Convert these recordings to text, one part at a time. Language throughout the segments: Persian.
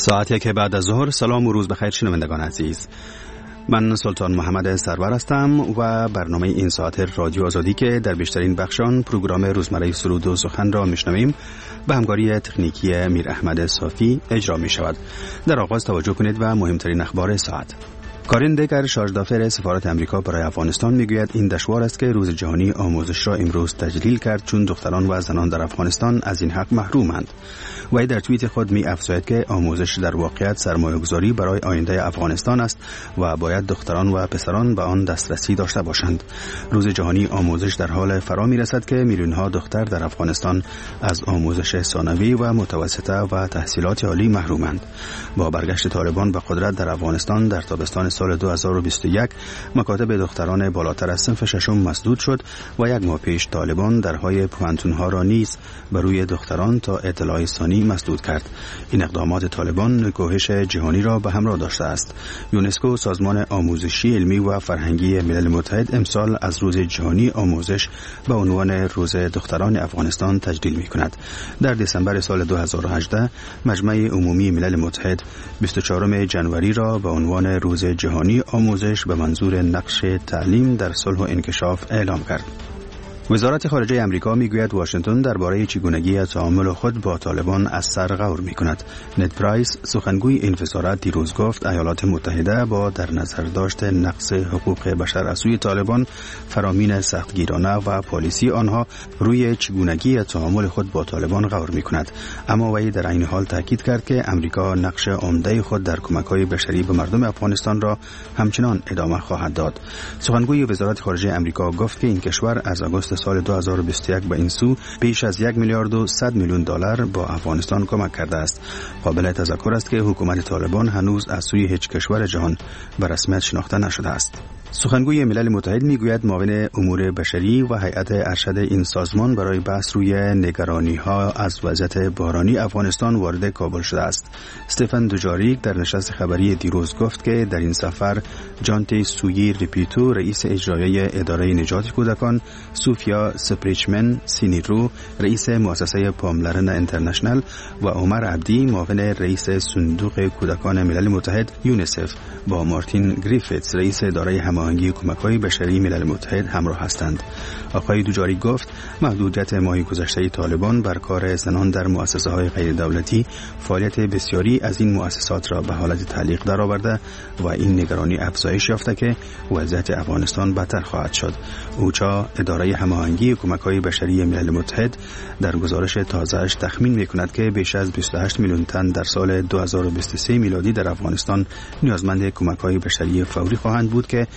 ساعتی که بعد از ظهر. سلام و روز بخیر شنوندگان عزیز. من سلطان محمد سرور هستم و برنامه این ساعت رادیو آزادی که در بیشترین بخشان پروگرام روزمره سرود و سخن را میشنویم به همکاری تکنیکی میر احمد صافی اجرا می شود. در آغاز توجه کنید و مهمترین اخبار ساعت. کارین دگر شارژدافر سفارت امریکا برای افغانستان میگوید این دشوار است که روز جهانی آموزش را امروز تجلیل کرد چون دختران و زنان در افغانستان از این حق محرومند. و در توییت خود می افزاید که آموزش در واقعیت سرمایه‌گذاری برای آینده افغانستان است و باید دختران و پسران به آن دسترسی داشته باشند. روز جهانی آموزش در حال فرا می رسد که میلیون‌ها دختر در افغانستان از آموزش ثانوی و متوسطه و تحصیلات عالی محرومند. با برگشت طالبان به قدرت در افغانستان در تابستان سال 2021 مکاتب دختران بالاتر از صنف ششم مسدود شد و یک ماه پیش طالبان درهای پوهنتون‌ها را نیز بر روی دختران تا اطلاع ثانی مسدود کرد. این اقدامات طالبان نکوهش جهانی را به همراه داشته است. یونسکو، سازمان آموزشی علمی و فرهنگی ملل متحد، امسال از روز جهانی آموزش به عنوان روز دختران افغانستان تجلیل می‌کند. در دسامبر سال 2018 مجمع عمومی ملل متحد 24 ژانویه را به عنوان روز جهانی آموزش به منظور نقش تعلیم در صلح و انکشاف اعلام کرد. وزارت خارجه امریکا میگوید واشنگتن درباره چگونگی تعامل خود با طالبان از سر غور میکند. نت پرایس، سخنگوی این وزارت، دیروز گفت ایالات متحده با در نظر داشت نقض حقوق بشر از سوی طالبان، فرامین سختگیرانه و پالیسی آنها روی چگونگی تعامل خود با طالبان غور میکند. اما وی در این حال تاکید کرد که امریکا نقش عمده خود در کمک‌های بشری به مردم افغانستان را همچنان ادامه خواهد داد. سخنگوی وزارت خارجه امریکا گفت که این کشور از آگوست سال 2021 به این سو بیش از 1 میلیارد و 100 میلیون دلار با افغانستان کمک کرده است. قابل تذکر است که حکومت طالبان هنوز از سوی هیچ کشور جهان به رسمیت شناخته نشده است. سخنگوی ملل متحد میگوید معاون امور بشری و هیئت ارشد این سازمان برای بحث روی نگرانی‌ها از وضعیت بحرانی افغانستان وارد کابل شده است. استفان دوجاریک در نشست خبری دیروز گفت که در این سفر جانتی سویی ریپیتو، رئیس اجرایی اداره نجات کودکان، سوفیا سپریچمن سینیرو، رئیس مؤسسه پاملرن اینترنشنال و عمر عبدی، معاون رئیس صندوق کودکان ملل متحد یونیسف، با مارتین گریفیتس، رئیس اداره هماهنگی کمک‌های بشری ملل متحد همراه هستند. آقای دوجاری گفت محدودیت ماه گذشته طالبان بر کار زنان در مؤسسه‌های غیر دولتی فعالیت بسیاری از این مؤسسات را به حالت تعلیق درآورده و این نگرانی افزایش یافته که وضعیت افغانستان بدتر خواهد شد. اوچا، اداره هماهنگی کمک‌های بشری ملل متحد، در گزارش تازه‌اش تخمین می‌کند که بیش از 28 میلیون تن در سال 2023 میلادی در افغانستان نیازمند کمک‌های بشری فوری خواهند بود که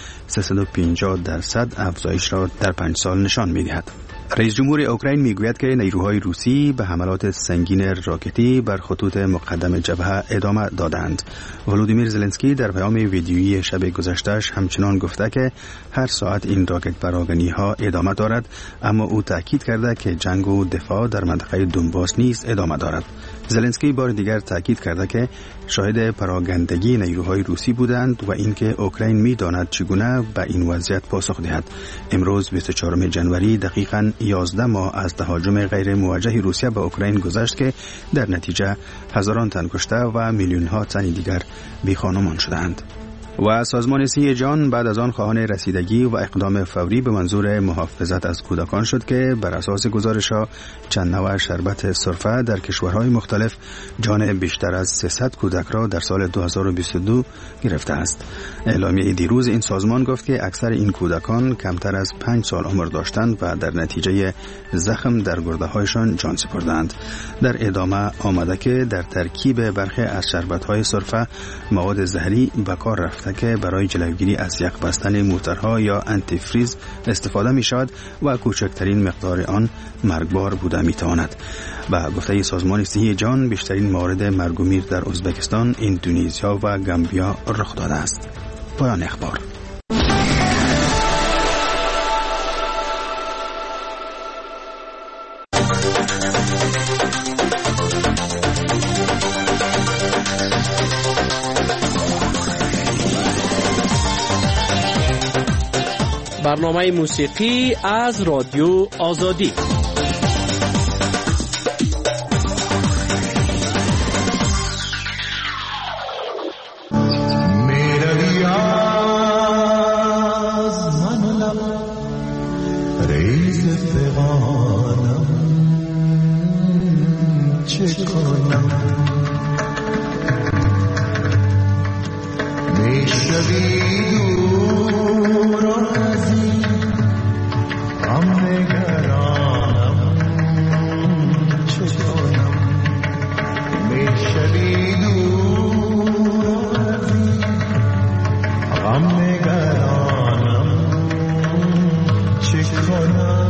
350% افزایش را در 5 سال نشان می‌دهد. رئیس جمهور اوکراین میگوید که نیروهای روسی به حملات سنگین راکتی بر خطوط مقدم جبهه ادامه دادند. ولودیمیر زلنسکی در پیام ویدیویی شب گذشته‌اش همچنان گفته که هر ساعت این راکت پراگنی‌ها ادامه دارد، اما او تاکید کرده که جنگ و دفاع در منطقه دونباس نیز ادامه دارد. زلنسکی بار دیگر تاکید کرده که شاهد پراگندگی نیروهای روسی بودند و اینکه اوکراین می‌داند چگونه به این وضعیت پاسخ دهد. امروز 24 ژانویه دقیقاً 11 ماه از تهاجم غیر موجه روسیه به اوکراین گذشت که در نتیجه هزاران تن کشته و میلیون‌ها تن دیگر بی‌خانمان شدند. و سازمان صحت جهان بعد از آن خواهان رسیدگی و اقدام فوری به منظور محافظت از کودکان شد که بر اساس گزارش‌ها چند نوع شربت سرفه در کشورهای مختلف جان بیشتر از 300 کودک را در سال 2022 گرفته است. اعلامیه دیروز این سازمان گفت که اکثر این کودکان کمتر از 5 سال عمر داشتند و در نتیجه زخم در گرده‌هایشان جان سپردند. در ادامه آمده که در ترکیب برخی از شربت‌های سرفه مواد زهری به کار رفته که برای جلوگیری از یخ بستن موتورها یا آنتی فریز استفاده می شود و کوچکترین مقدار آن مرگبار بوده می تواند. به گفته سازمان صحت جهان بیشترین موارد مرگ و میر در ازبکستان، اندونزیا و گامبیا رخ داده است. پایان اخبار. برنامه موسیقی از رادیو آزادی. ریز فغانم چه کنم میشوی دور و نزدیک غم نگرانم چه کنم میشوی دور و نزدیک غم نگرانم چه کنم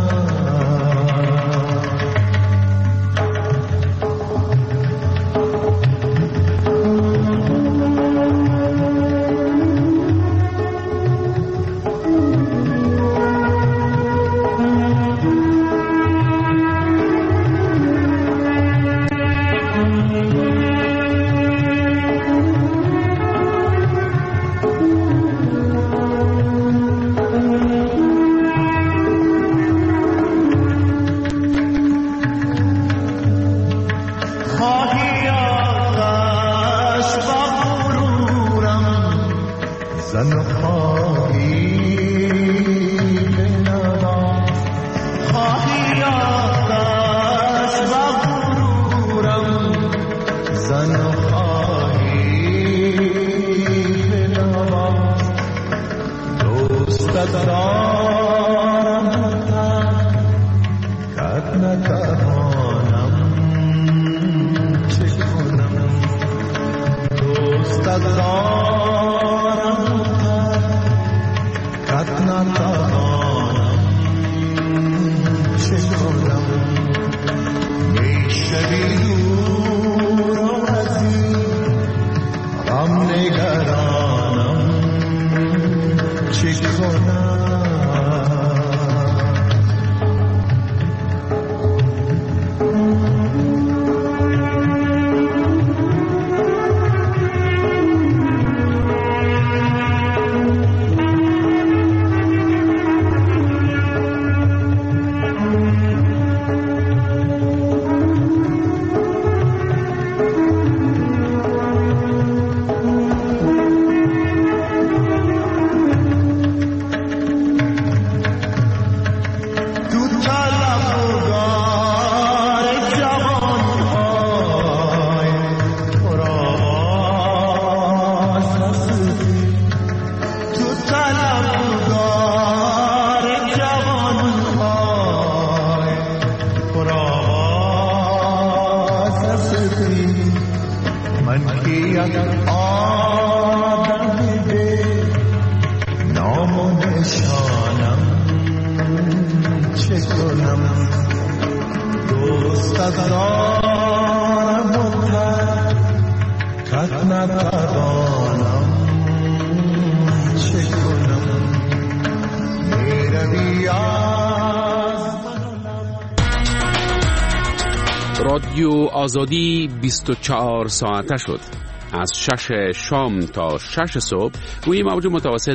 رادیو آزادی 24 ساعته شد. از 6 شام تا 6 صبح روی موج متوسط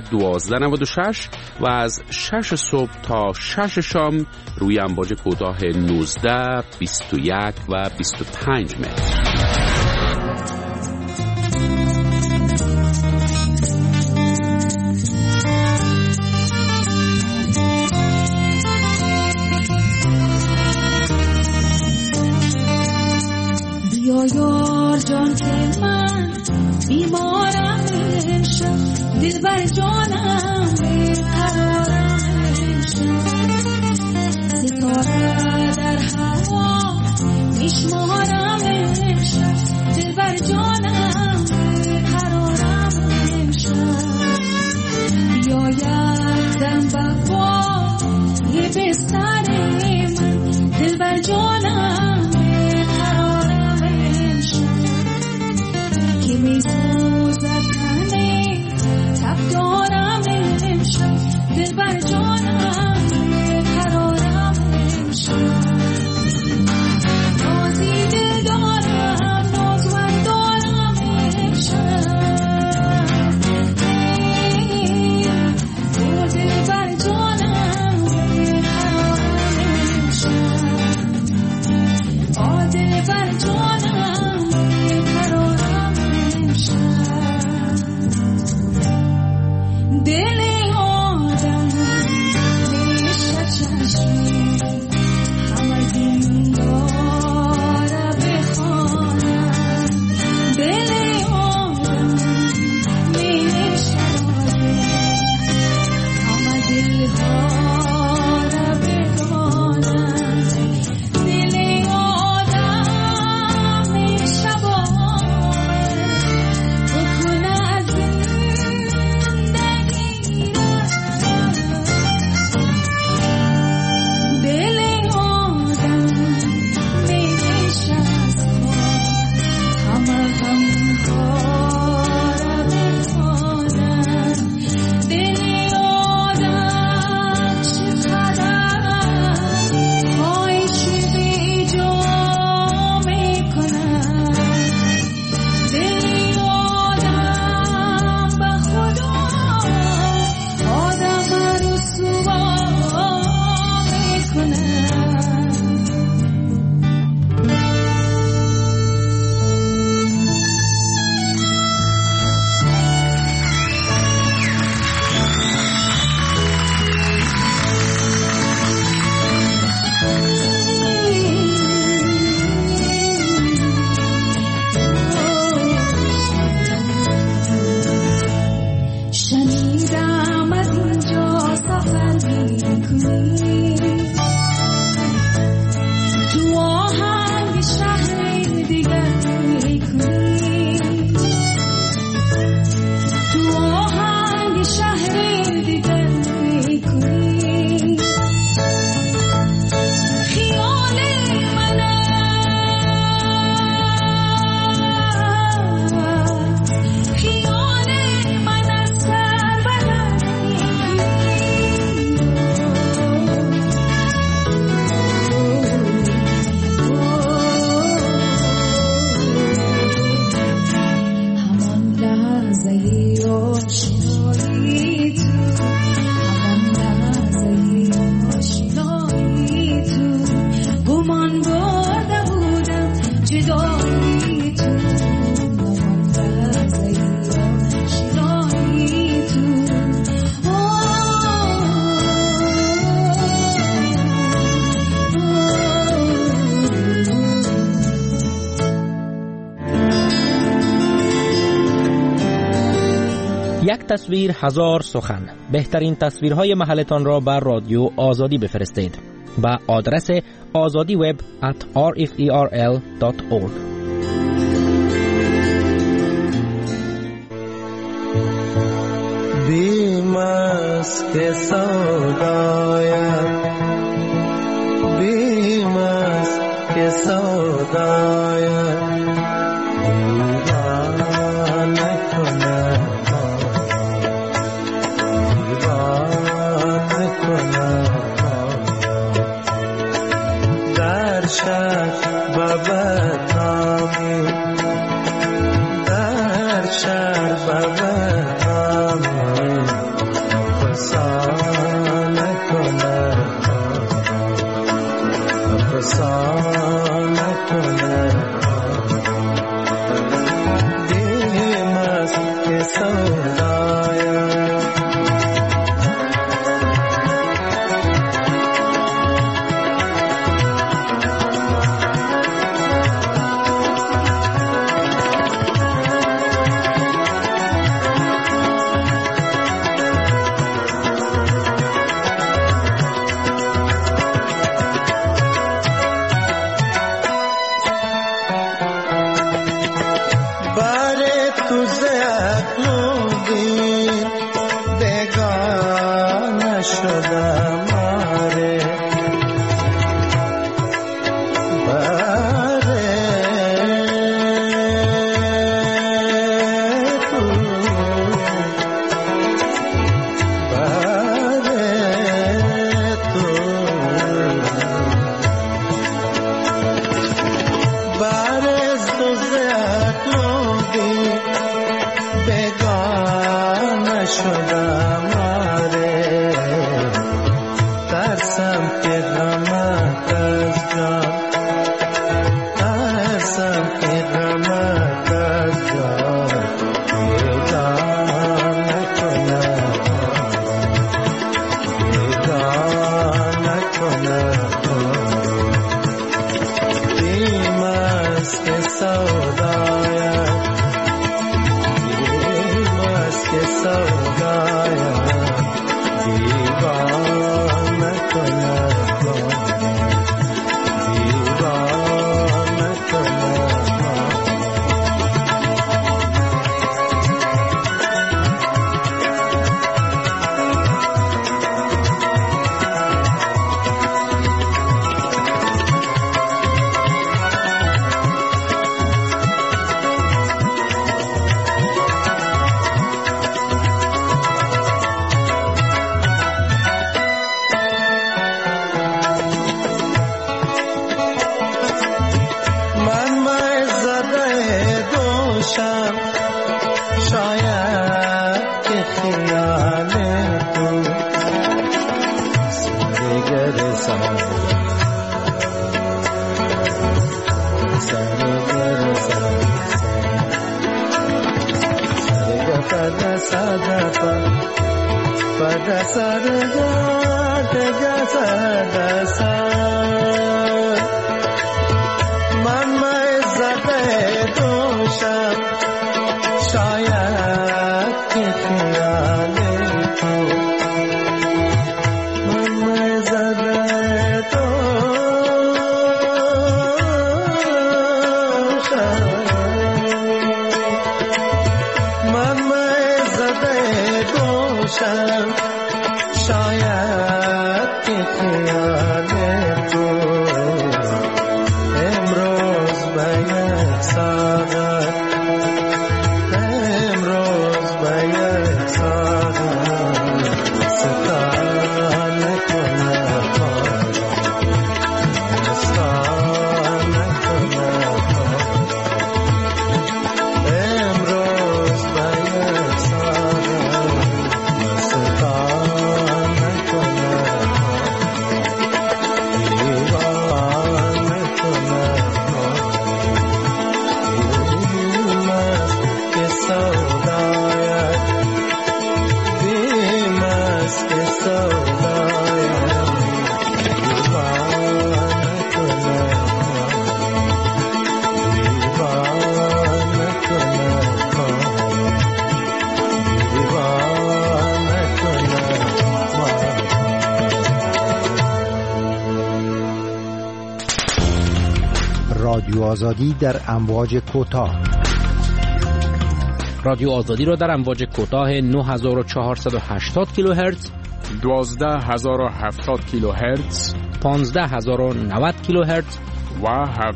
1296 و از 6 صبح تا 6 شام روی امواج کوتاه 19، 21 و 25 متر. یار جان که من بیمارم بشم، دل بر جانم بیقرارم بشم، ستاره در هوا میشمارم بشم، دل بر جانم بیقرارم بشم، بیاید دم وفا یه بستر من، دل بر جانم می سوزد تنه تب دارم امشب، دل بر جانم قرارم امشب، نازی دل دارم نازوان دارم امشب، دل بر جانم قرارم یک تصویر هزار سخن. بهترین تصویرهای محلتان را بر رادیو آزادی بفرستید با آدرس azadiweb@rferl.org. بیمست که سودایم، بیمست که سودایم، دیوانه کنه دیوانه کنه در شهر و بدنامی، در شهر و بدنامی افسانه کنه افسانه کنه دیمست که سودایم. رادیو آزادی در امواج کوتاه. رادیو آزادی را در امواج کوتاه 9480 کیلوهرتز، 12070 کیلوهرتز، 15090 کیلوهرتز و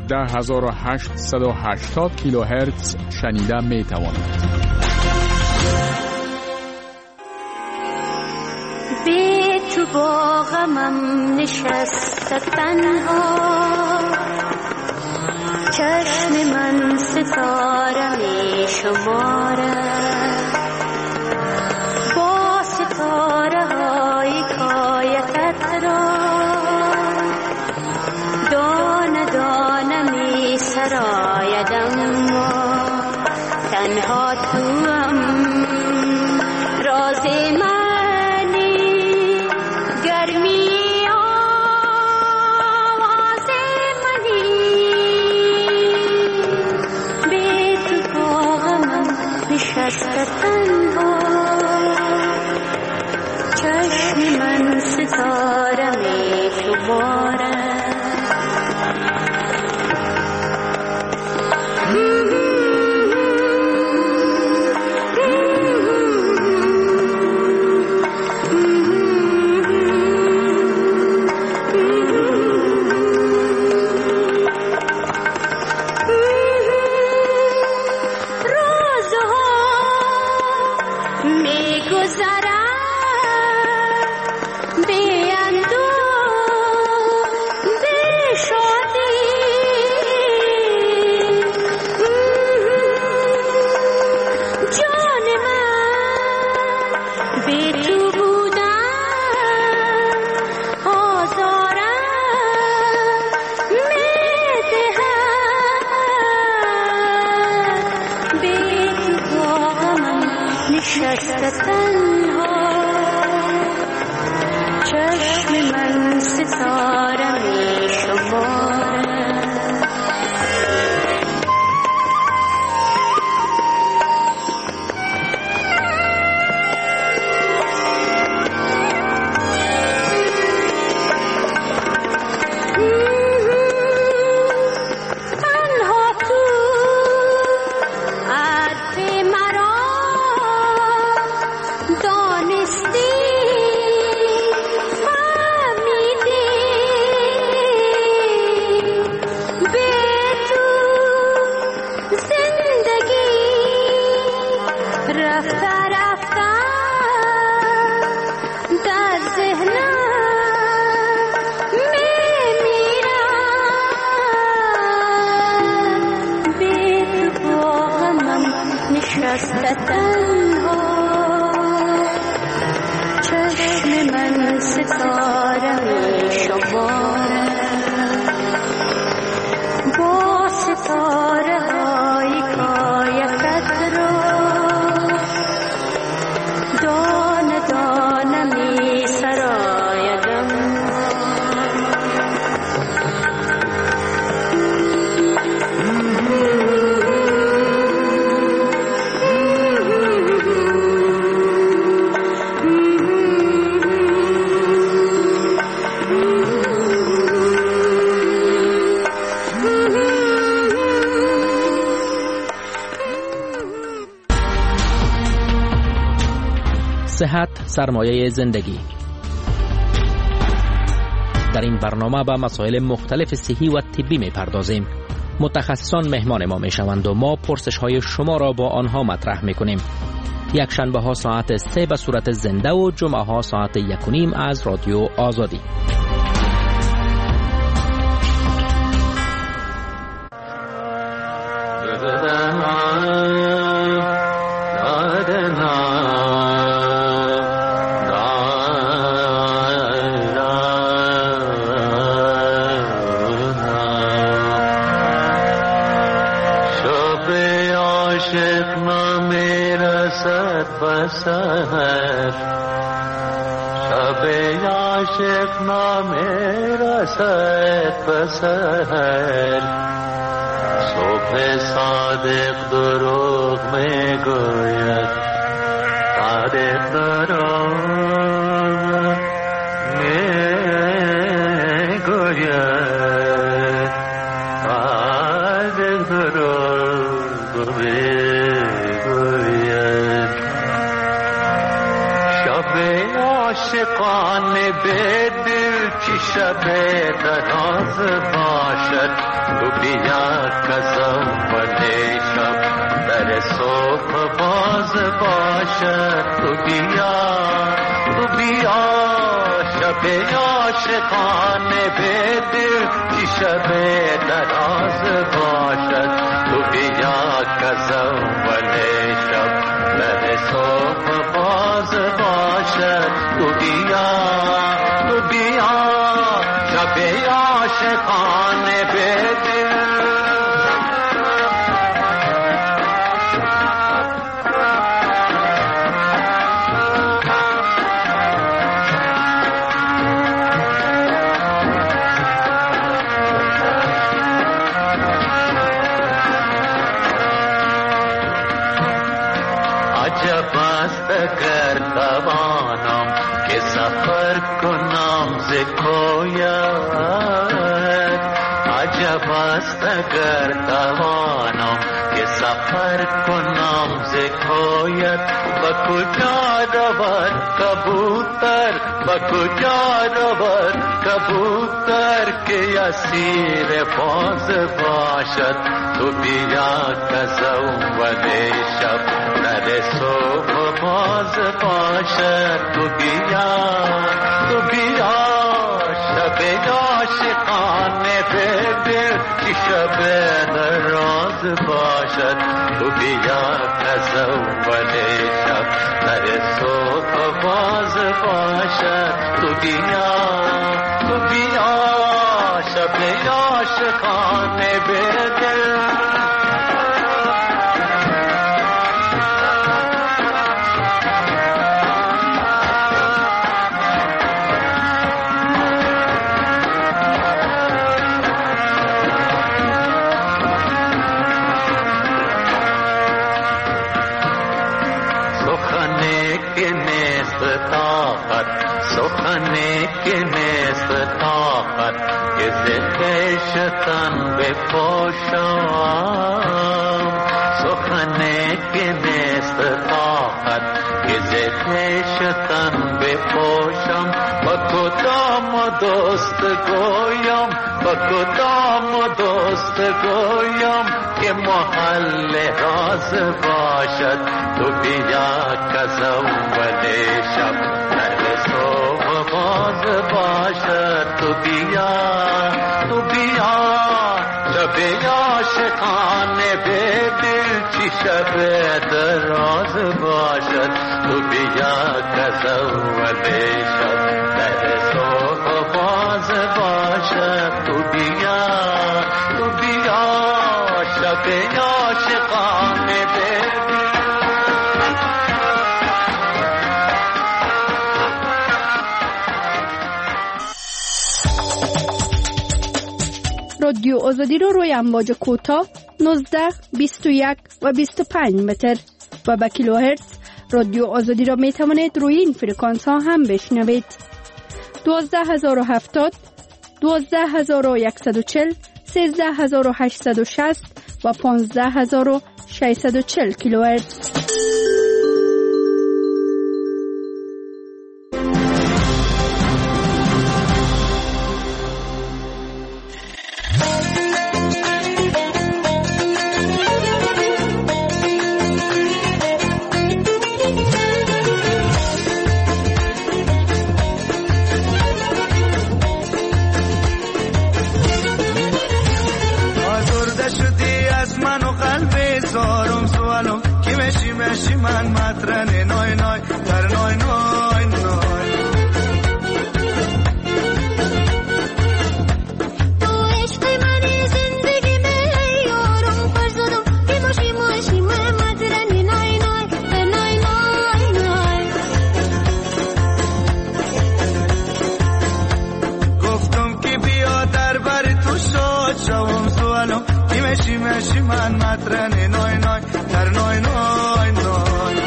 17880 کیلوهرتز شنیده می توانید. به تو با غمم نشسته تنها، چشم من ستاره می شمارد، با ستاره های کایتت را دانه دانه می سرایدم، تنها توام راز منی، گرمی آواز منی، به تو با غمم نشسته تنها، چشم من ستاره می شمارد. صحت سرمایه زندگی. در این برنامه به مسائل مختلف صحی و طبی می‌پردازیم. متخصصان مهمان ما میشوند و ما پرسش‌های شما را با آنها مطرح می‌کنیم. یک شنبه ها ساعت 3 به صورت زنده و جمعه ها ساعت 1:30 از رادیو آزادی. صبح صادق دروغ می گوید، صادق دروغ می گوید، عاشقانه به دل چی شب دراز باشد تو بیا کزاول شب در صبح باز باشد تو بیا شب عاشقانه به دل چی شب دراز باشد تو بیا کزاول شب در صبح باز باشد تو بیا شب عاشقانه به دل عجب است اگر توانم که سفر کنم ز کویت عجب است اگر توانم که سفر کنم ز کویت و کجا رود کبوتر و کجا رود کبوتر که اسیر باز باشد تو بیا کزاول شب در صبح باز باشد تو بیا شب عاشقانه به دل که شب دراز باشد تو بیا کزاول شب در صبح باز باشد تو بیا شب عاشقانه به دل سخنه که نیست طاقت که زخشتن بپوشم سخنه که نیست طاقت که زخشتن بپوشم با کدام دوست گویم با کدام دوست گویم که محل راز باشد تو بیا کزاول شب صبح باز باشد تو بیا شب عاشقانه به دل چی شب دراز باشد تو بیا کزاول شب در صبح باز باشد تو بیا شب عاشقانه به دل رادیو آزادی رو روی امواج کوتاه 19، 21 و 25 متر و با کیلوهرتز رادیو آزادی را می توانید روی این فرکانس ها هم بشنوید. 12070 12140 13860 و 15640 کیلوهرتز. من مطرن نای نای در نای نای نای تو عشق منی زندگی می یارم فرزادم که باشی من مطرن نای نای در نای نای نای گفتم که بیا در بر تو شاد شوم سوالم که مشی من مطرن نای نای در نای نای نای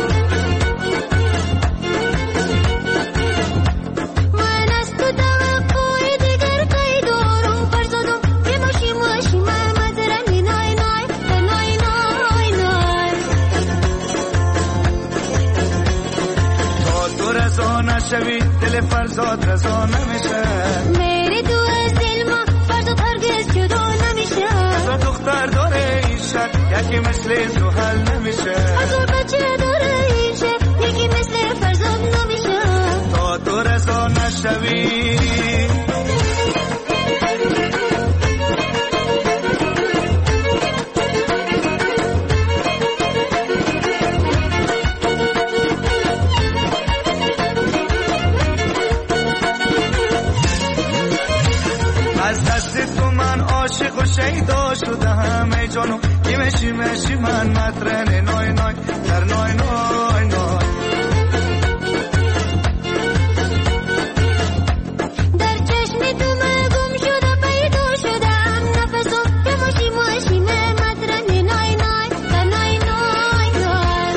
من از تو توقع دیگر کاری دارم فرزادم که باشی من مطرن نای نای در نای نای نای تا تو رسا نشوی دل فرزاد رضا نمیشه. میری تو از دل ما فرزاد هرگز جدا نمیشه. هزار دختر داره این شهر یکی مثل تو حل نمیشه. هزار بچه داره این شهر یکی مثل فرزاد نمیشه. تا تو رضا نشوی عاشق و شیدا شدم ای جانو کی مشی من مطرن نای نای در نای نای نای در چشم تو من گم شده پیدا شدم نفسم که ماشی من مطرن نای نای در نای نای نای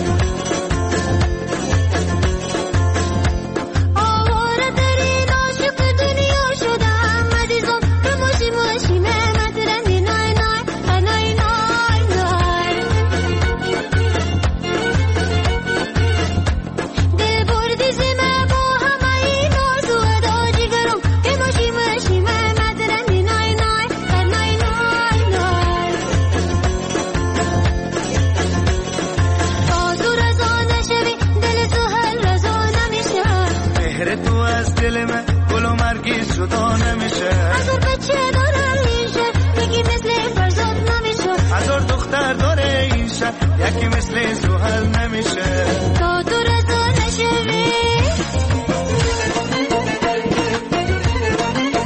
آواره ترین عاشق دنیا شدم عزیزم که ماشی جدا نمیشه. هزار بچه داره این شهر یکی مثل فرزاد نمیشه. هزار دختر داره این شهر یکی مثل